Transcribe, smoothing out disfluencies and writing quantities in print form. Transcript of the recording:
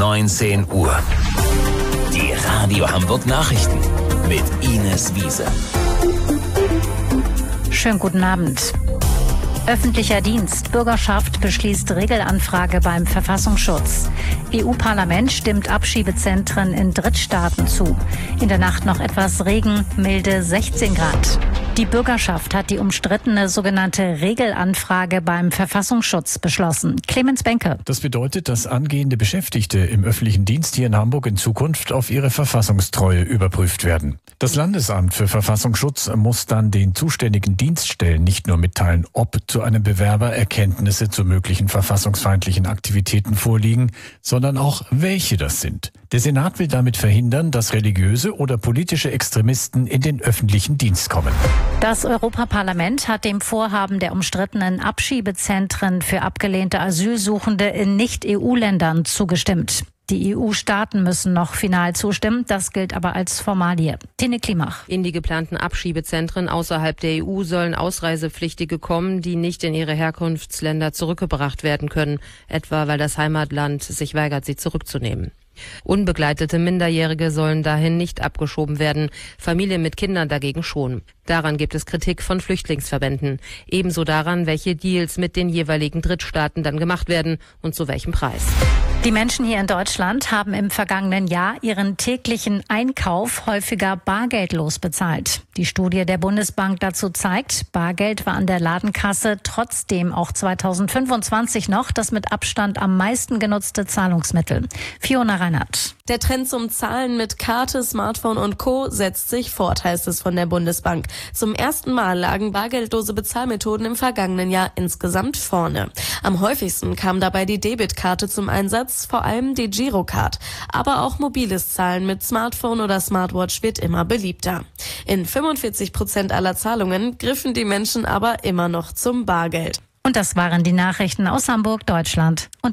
19 Uhr. Die Radio Hamburg Nachrichten mit Ines Wiese. Schönen guten Abend. Öffentlicher Dienst. Bürgerschaft beschließt Regelanfrage beim Verfassungsschutz. EU-Parlament stimmt Abschiebezentren in Drittstaaten zu. In der Nacht noch etwas Regen, milde 16 Grad. Die Bürgerschaft hat die umstrittene sogenannte Regelanfrage beim Verfassungsschutz beschlossen. Clemens Benke. Das bedeutet, dass angehende Beschäftigte im öffentlichen Dienst hier in Hamburg in Zukunft auf ihre Verfassungstreue überprüft werden. Das Landesamt für Verfassungsschutz muss dann den zuständigen Dienststellen nicht nur mitteilen, ob zu einem Bewerber Erkenntnisse zu möglichen verfassungsfeindlichen Aktivitäten vorliegen, sondern auch welche das sind. Der Senat will damit verhindern, dass religiöse oder politische Extremisten in den öffentlichen Dienst kommen. Das Europaparlament hat dem Vorhaben der umstrittenen Abschiebezentren für abgelehnte Asylsuchende in Nicht-EU-Ländern zugestimmt. Die EU-Staaten müssen noch final zustimmen, das gilt aber als Formalie. Tine Klimach. In die geplanten Abschiebezentren außerhalb der EU sollen Ausreisepflichtige kommen, die nicht in ihre Herkunftsländer zurückgebracht werden können, etwa weil das Heimatland sich weigert, sie zurückzunehmen. Unbegleitete Minderjährige sollen dahin nicht abgeschoben werden, Familien mit Kindern dagegen schon. Daran gibt es Kritik von Flüchtlingsverbänden. Ebenso daran, welche Deals mit den jeweiligen Drittstaaten dann gemacht werden und zu welchem Preis. Die Menschen hier in Deutschland haben im vergangenen Jahr ihren täglichen Einkauf häufiger bargeldlos bezahlt. Die Studie der Bundesbank dazu zeigt, Bargeld war an der Ladenkasse trotzdem auch 2025 noch das mit Abstand am meisten genutzte Zahlungsmittel. Fiona Reinhardt. Der Trend zum Zahlen mit Karte, Smartphone und Co. setzt sich fort, heißt es von der Bundesbank. Zum ersten Mal lagen bargeldlose Bezahlmethoden im vergangenen Jahr insgesamt vorne. Am häufigsten kam dabei die Debitkarte zum Einsatz, vor allem die Girocard. Aber auch mobiles Zahlen mit Smartphone oder Smartwatch wird immer beliebter. In 45% aller Zahlungen griffen die Menschen aber immer noch zum Bargeld. Und das waren die Nachrichten aus Hamburg, Deutschland und